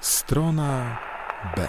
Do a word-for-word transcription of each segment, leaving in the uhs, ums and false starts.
Strona B.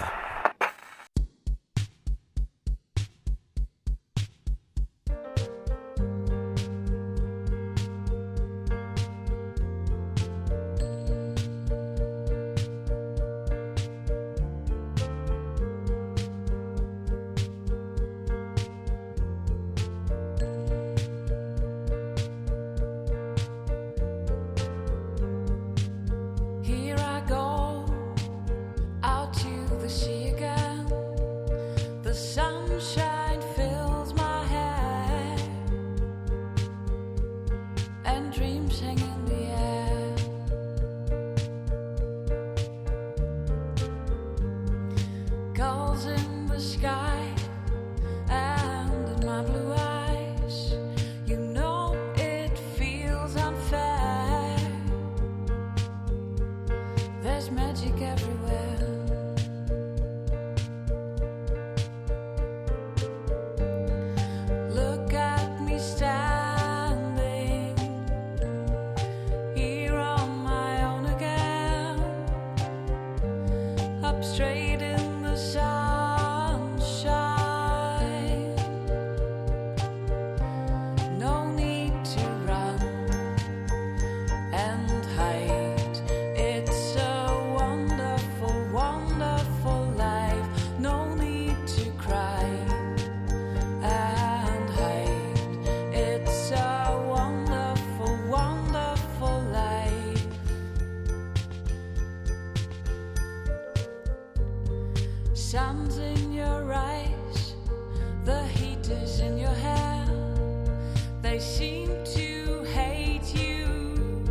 Sun's in your eyes, the heat is in your hair. They seem to hate you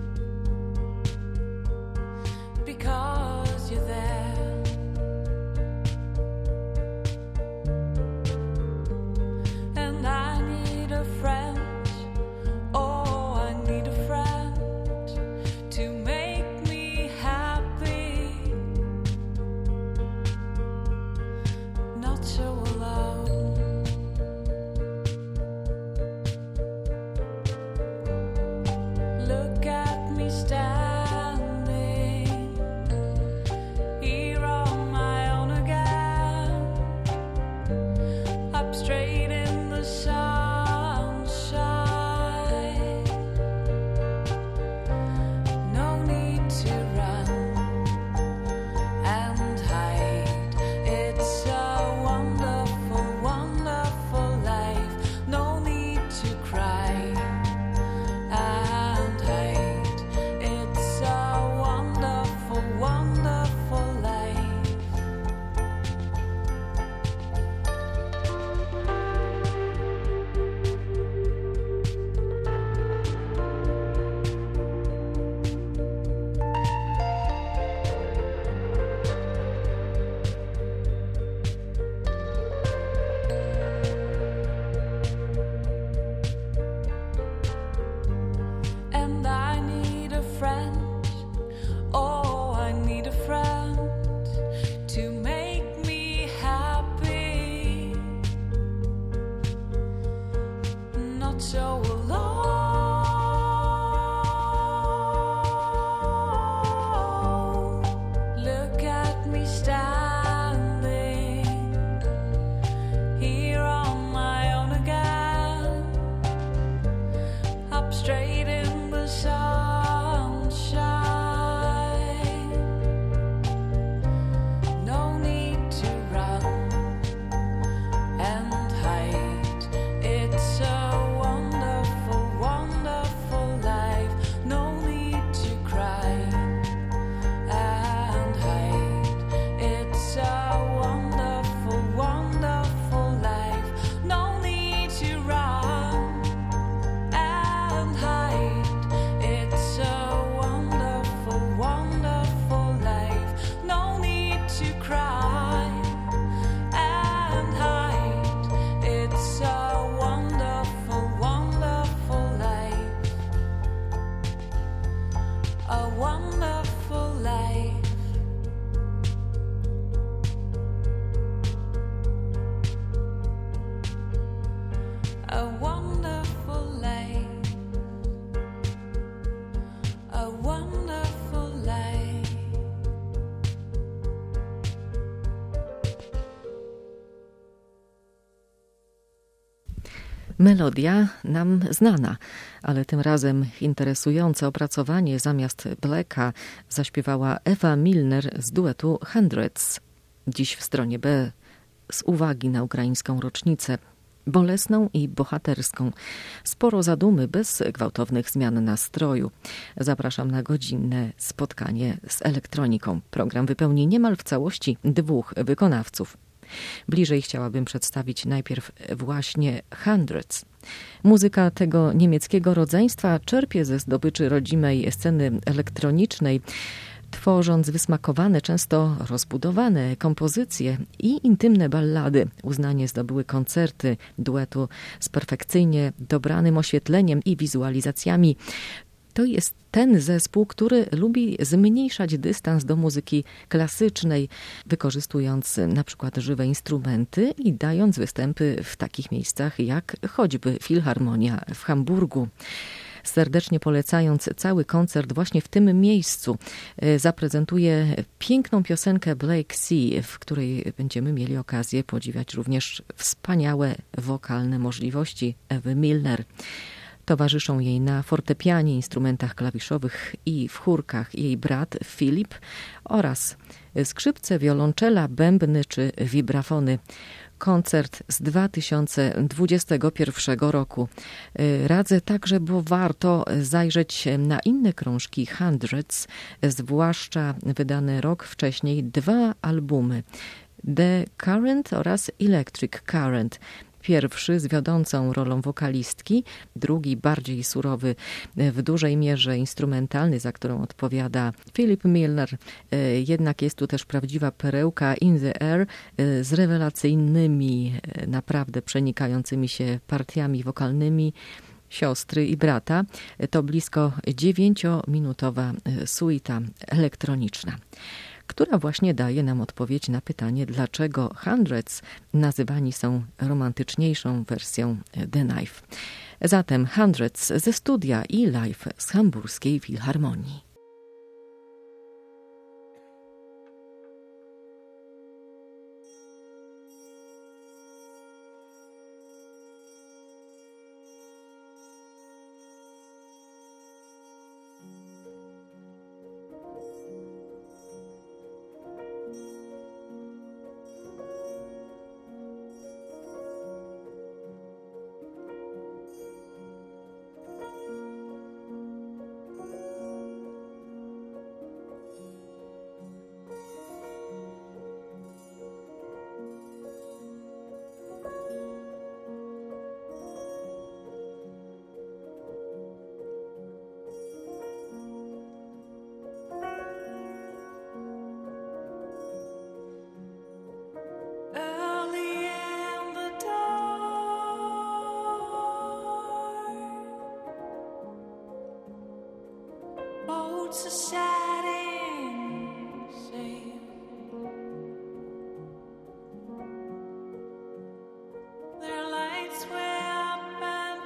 because you're there. And I need a friend, oh, I need a friend to make me happy. Not so alone. Look at me standing Melodia nam znana, ale tym razem interesujące opracowanie zamiast Blacka zaśpiewała Eva Milner z duetu Hundreds. Dziś w stronie B z uwagi na ukraińską rocznicę, bolesną i bohaterską. Sporo zadumy bez gwałtownych zmian nastroju. Zapraszam na godzinne spotkanie z elektroniką. Program wypełni niemal w całości dwóch wykonawców. Bliżej chciałabym przedstawić najpierw właśnie Hundreds. Muzyka tego niemieckiego rodzeństwa czerpie ze zdobyczy rodzimej sceny elektronicznej, tworząc wysmakowane, często rozbudowane kompozycje i intymne ballady. Uznanie zdobyły koncerty duetu z perfekcyjnie dobranym oświetleniem i wizualizacjami. To jest ten zespół, który lubi zmniejszać dystans do muzyki klasycznej, wykorzystując na przykład żywe instrumenty i dając występy w takich miejscach jak choćby Filharmonia w Hamburgu. Serdecznie polecając cały koncert właśnie w tym miejscu, zaprezentuję piękną piosenkę Black Sea, w której będziemy mieli okazję podziwiać również wspaniałe wokalne możliwości Ewy Milner. Towarzyszą jej na fortepianie, instrumentach klawiszowych i w chórkach jej brat Filip oraz skrzypce, wiolonczela, bębny czy wibrafony. Koncert z dwa tysiące dwudziestego pierwszego roku. Radzę także, bo warto zajrzeć na inne krążki Hundreds, zwłaszcza wydane rok wcześniej dwa albumy The Current oraz Electric Current. Pierwszy z wiodącą rolą wokalistki, drugi bardziej surowy, w dużej mierze instrumentalny, za którą odpowiada Philip Milner. Jednak jest tu też prawdziwa perełka In the Air z rewelacyjnymi, naprawdę przenikającymi się partiami wokalnymi siostry i brata. To blisko dziewięciominutowa suita elektroniczna, która właśnie daje nam odpowiedź na pytanie, dlaczego Hundreds nazywani są romantyczniejszą wersją The Knife. Zatem Hundreds ze studia i live z hamburskiej Filharmonii. Boats are setting sail. Their lights way up and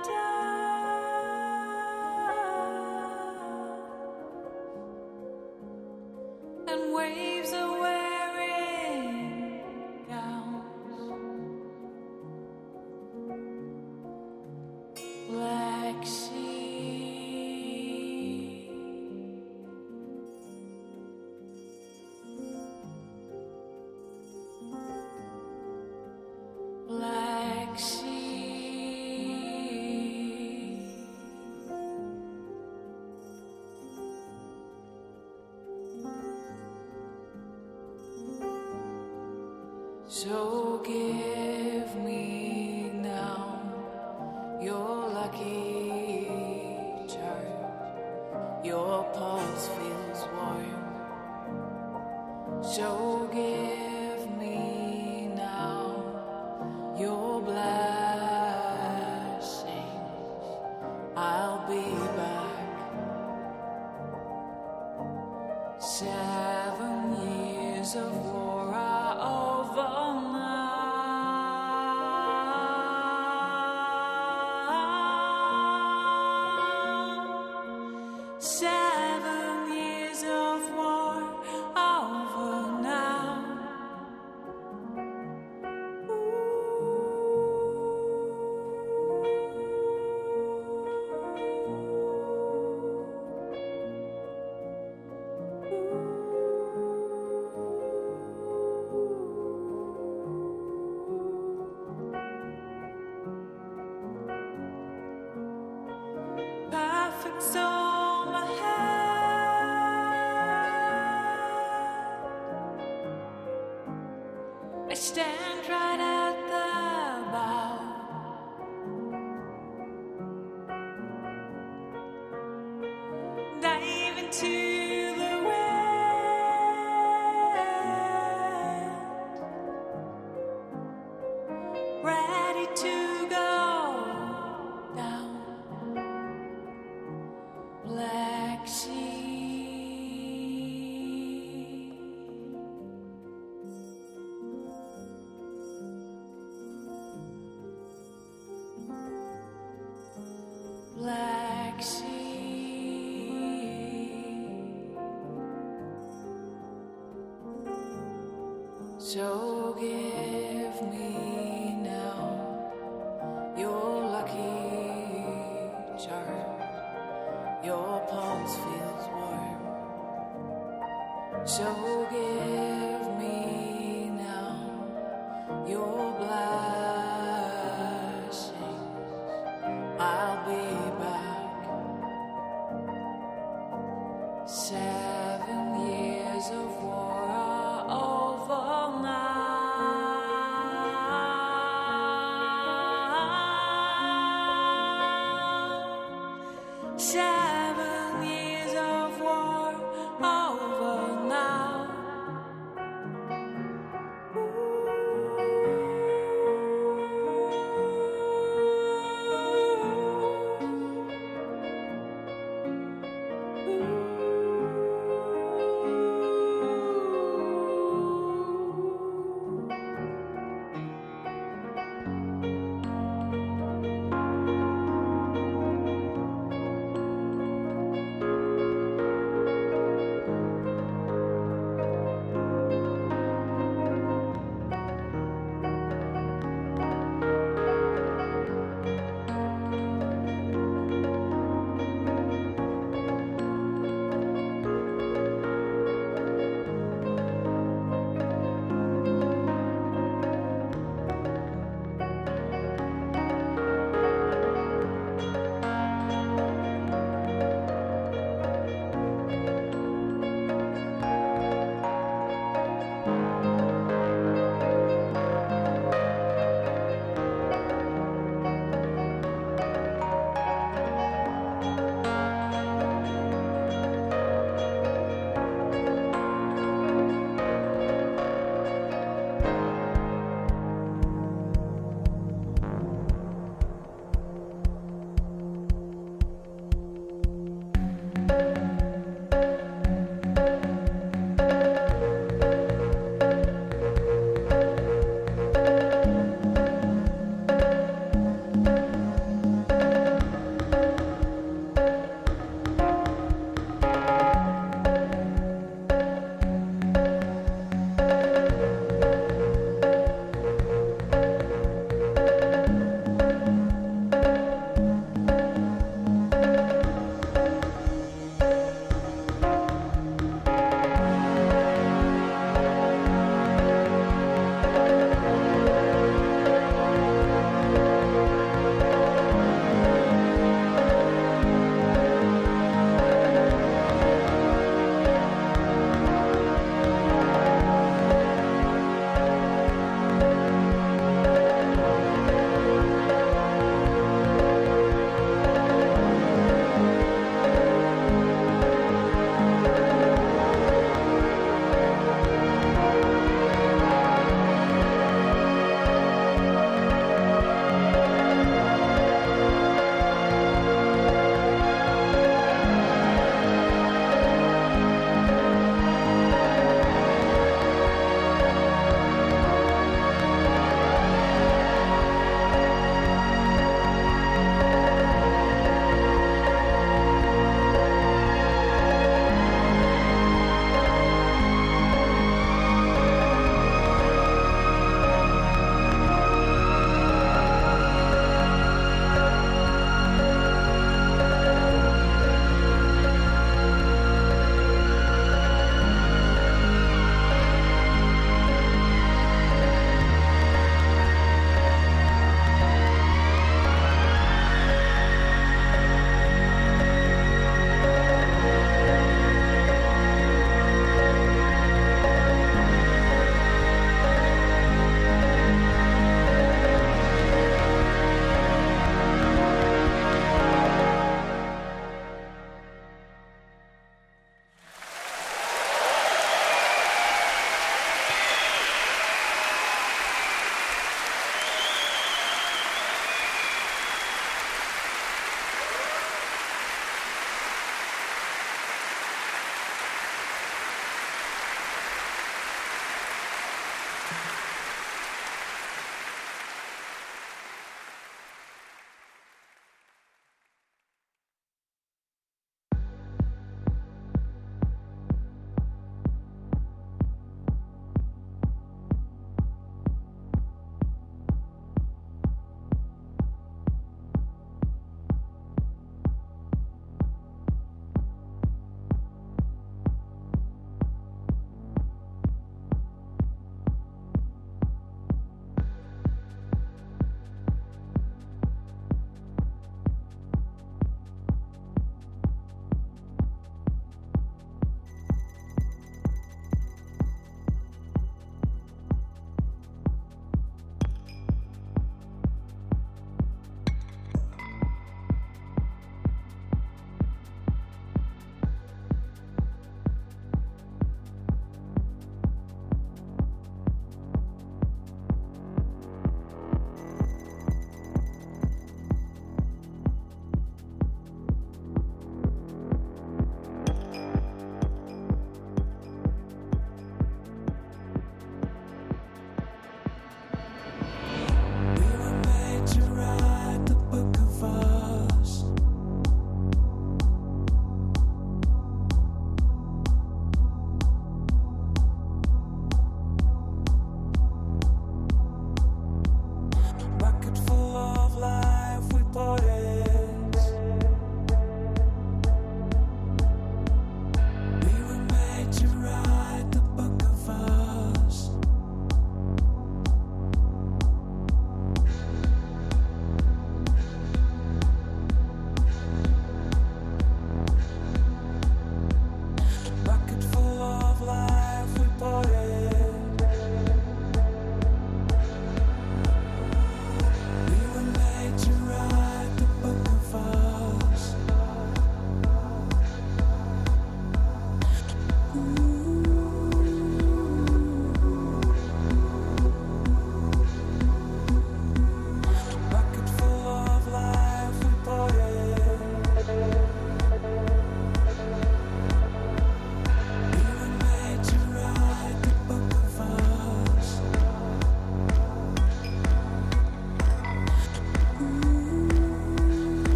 down, and waves are wearing gowns. Black sea. Black Sea. So give me now your lucky charm. Your pulse feels warm. So give me now your blessings. I'll be back. Seven years of war are over now. Seven years of war over now. Ooh. stand right at the bow. Dive into the wind, ready to go down. Black Sea. Black Sea. So give me now your lucky charm. Your pulse feels warm. So give me now your blessings. I'll be back. Seven years of war are over now. Seven years of war over now. Ooh.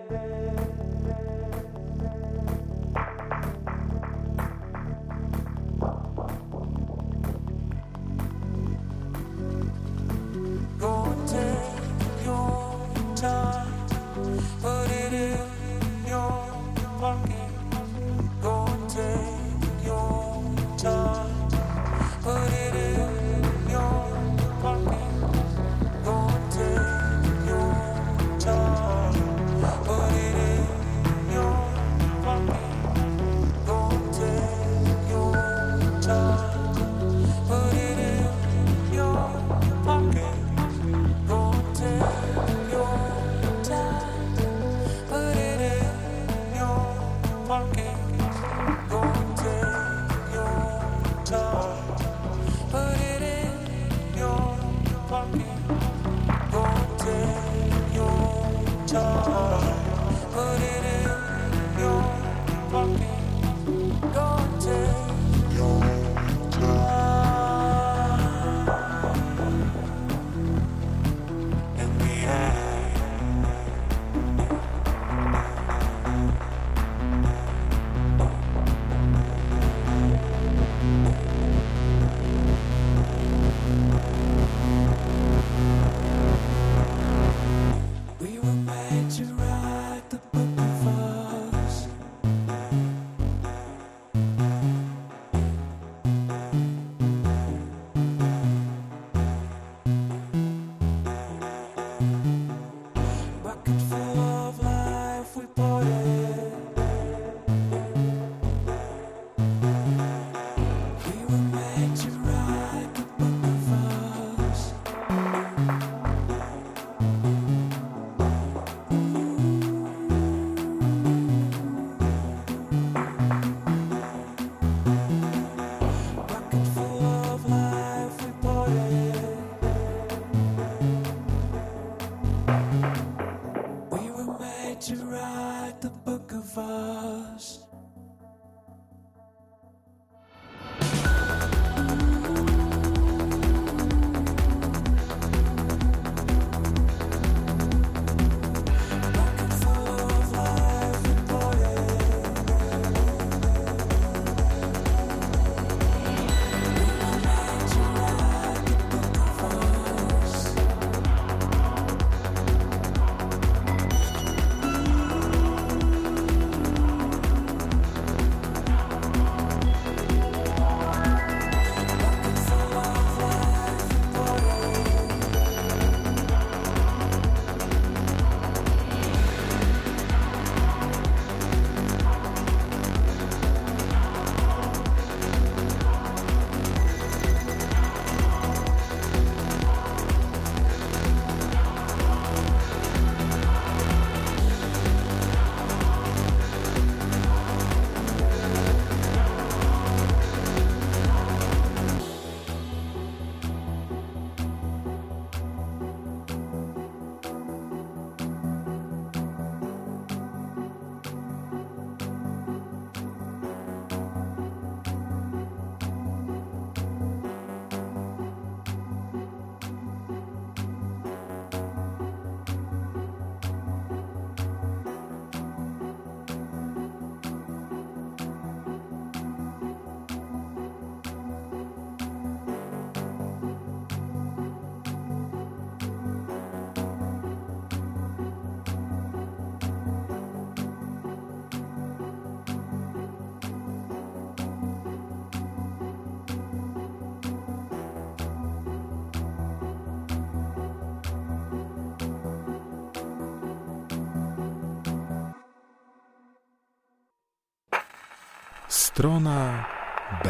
Strona B.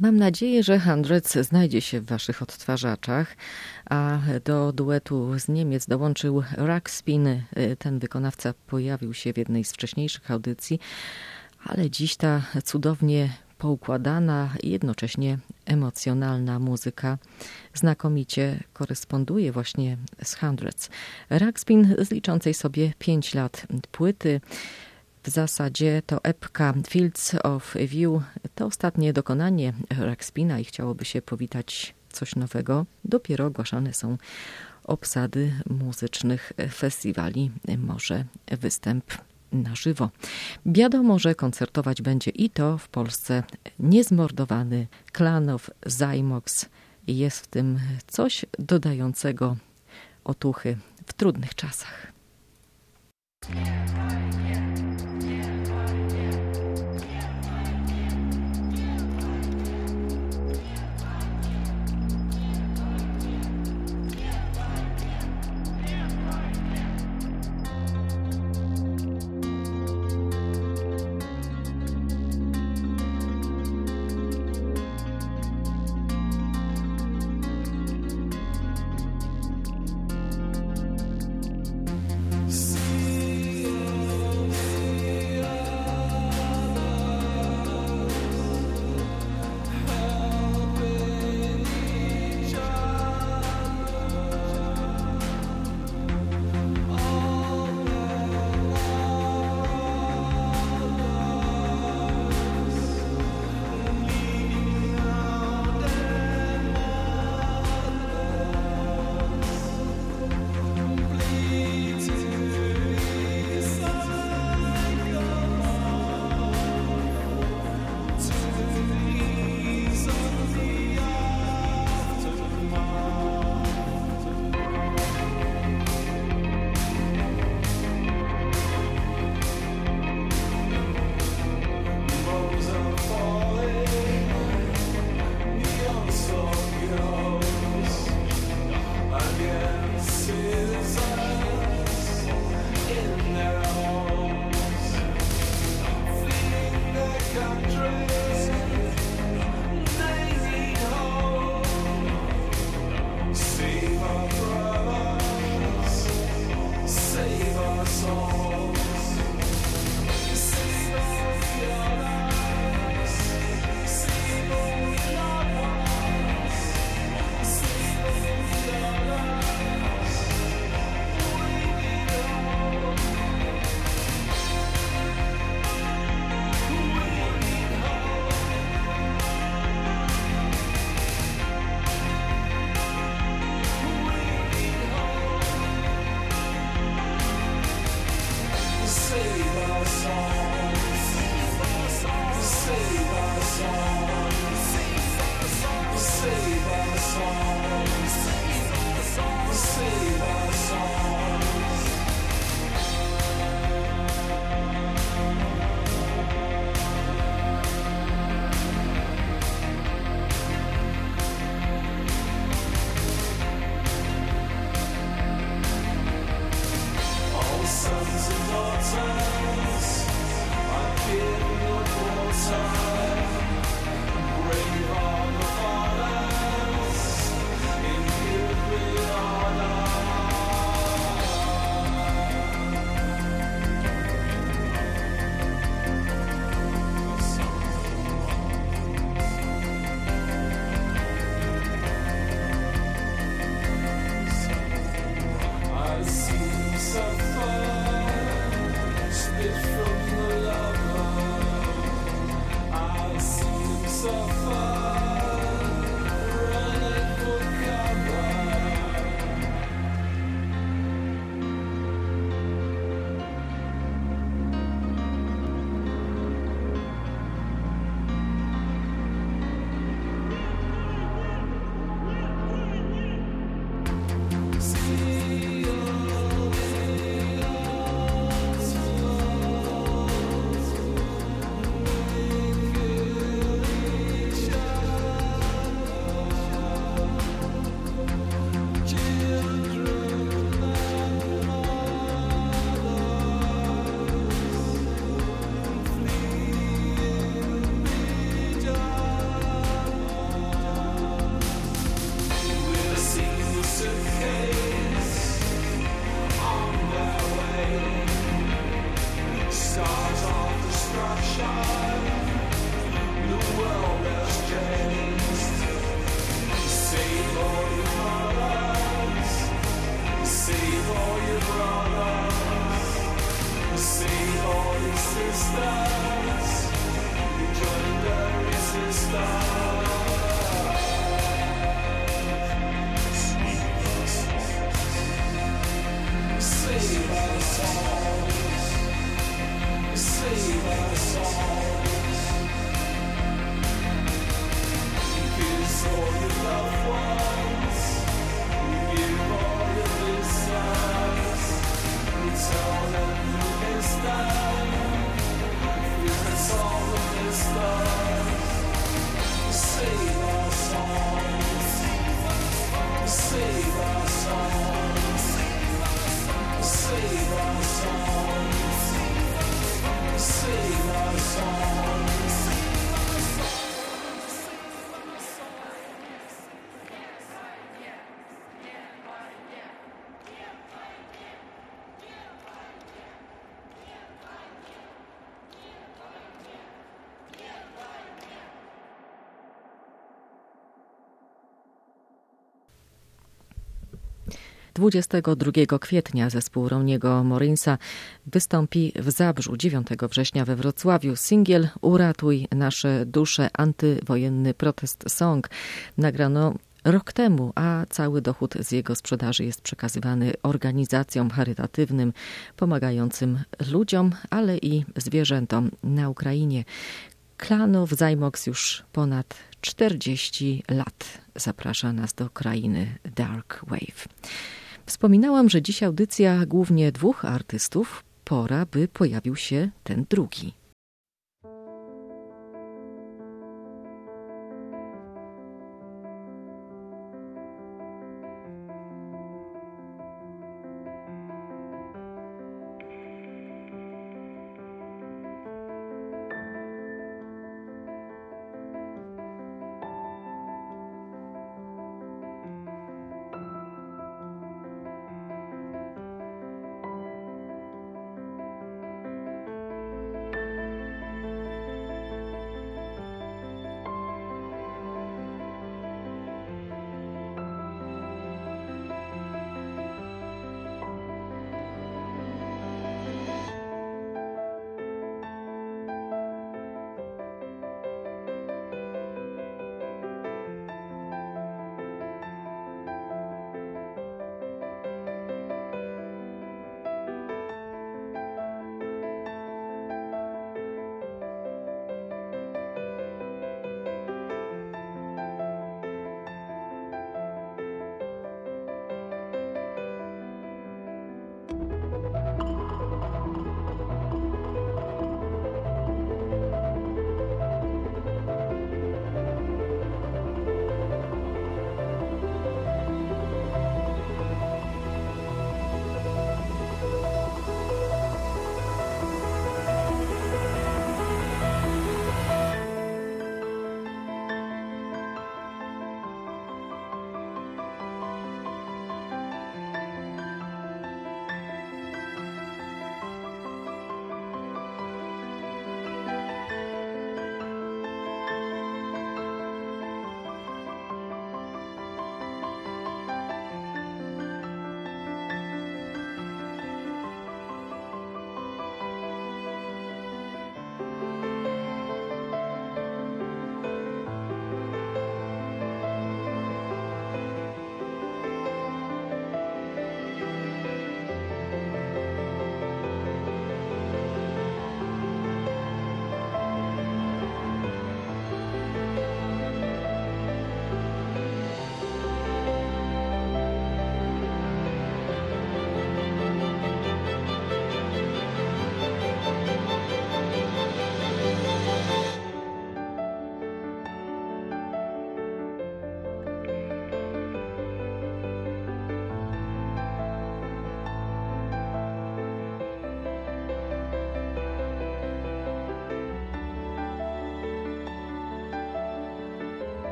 Mam nadzieję, że Hundreds znajdzie się w waszych odtwarzaczach, a do duetu z Niemiec dołączył Rugspin. Ten wykonawca pojawił się w jednej z wcześniejszych audycji, ale dziś ta cudownie poukładana i jednocześnie emocjonalna muzyka znakomicie koresponduje właśnie z Hundreds. Rugspin z liczącej sobie pięć lat płyty. W zasadzie to epka Fields of View to ostatnie dokonanie Rugspina i chciałoby się powitać coś nowego. Dopiero ogłaszane są obsady muzycznych festiwali, może występ na żywo. Wiadomo, że koncertować będzie i to w Polsce niezmordowany Clan of Zymox. Jest w tym coś dodającego otuchy w trudnych czasach. dwudziestego drugiego kwietnia zespół Ronniego Morrinsa wystąpi w Zabrzu, dziewiątego września we Wrocławiu. Singiel Uratuj nasze dusze, antywojenny protest song nagrano rok temu, a cały dochód z jego sprzedaży jest przekazywany organizacjom charytatywnym pomagającym ludziom, ale i zwierzętom na Ukrainie. Klanów Zajmox już ponad czterdzieści lat zaprasza nas do krainy Dark Wave. Wspominałam, że dziś audycja głównie dwóch artystów. Pora, by pojawił się ten drugi.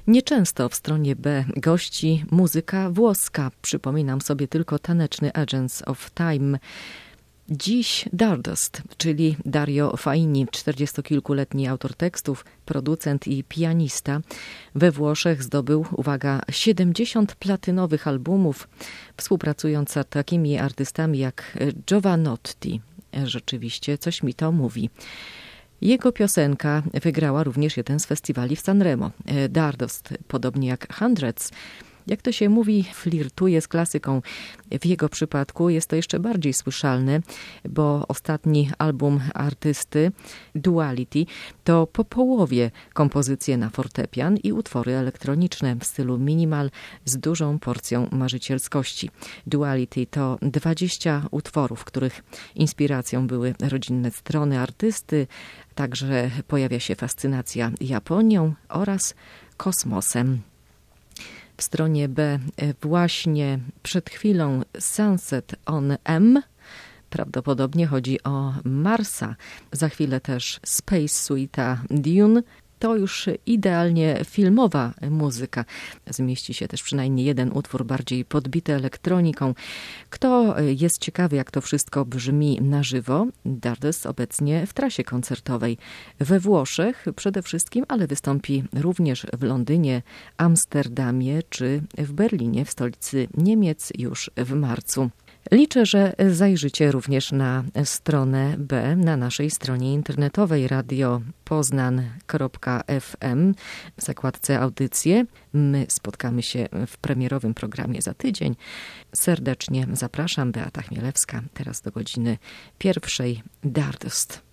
Nieczęsto w stronie B gości muzyka włoska. Przypominam sobie tylko taneczny Agents of Time. Dziś Dardust, czyli Dario Faini, czterdziestokilkuletni autor tekstów, producent i pianista. We Włoszech zdobył, uwaga, siedemdziesiąt platynowych albumów, współpracując z takimi artystami jak Jovanotti. Rzeczywiście coś mi to mówi. Jego piosenka wygrała również jeden z festiwali w Sanremo. Dardust, podobnie jak Hundreds, jak to się mówi, flirtuje z klasyką. W jego przypadku jest to jeszcze bardziej słyszalne, bo ostatni album artysty, Duality, to po połowie kompozycje na fortepian i utwory elektroniczne w stylu minimal z dużą porcją marzycielskości. Duality to dwadzieścia utworów, których inspiracją były rodzinne strony artysty, także pojawia się fascynacja Japonią oraz kosmosem. W stronie B właśnie przed chwilą Sunset on M. Prawdopodobnie chodzi o Marsa. Za chwilę też Space Suite Dune. To już idealnie filmowa muzyka. Zmieści się też przynajmniej jeden utwór bardziej podbity elektroniką. Kto jest ciekawy, jak to wszystko brzmi na żywo, Dardust obecnie w trasie koncertowej we Włoszech przede wszystkim, ale wystąpi również w Londynie, Amsterdamie czy w Berlinie, w stolicy Niemiec, już w marcu. Liczę, że zajrzycie również na stronę B na naszej stronie internetowej radio poznan kropka f m w zakładce audycje. My spotkamy się w premierowym programie za tydzień. Serdecznie zapraszam, Beata Chmielewska, teraz do godziny pierwszej. Dardust.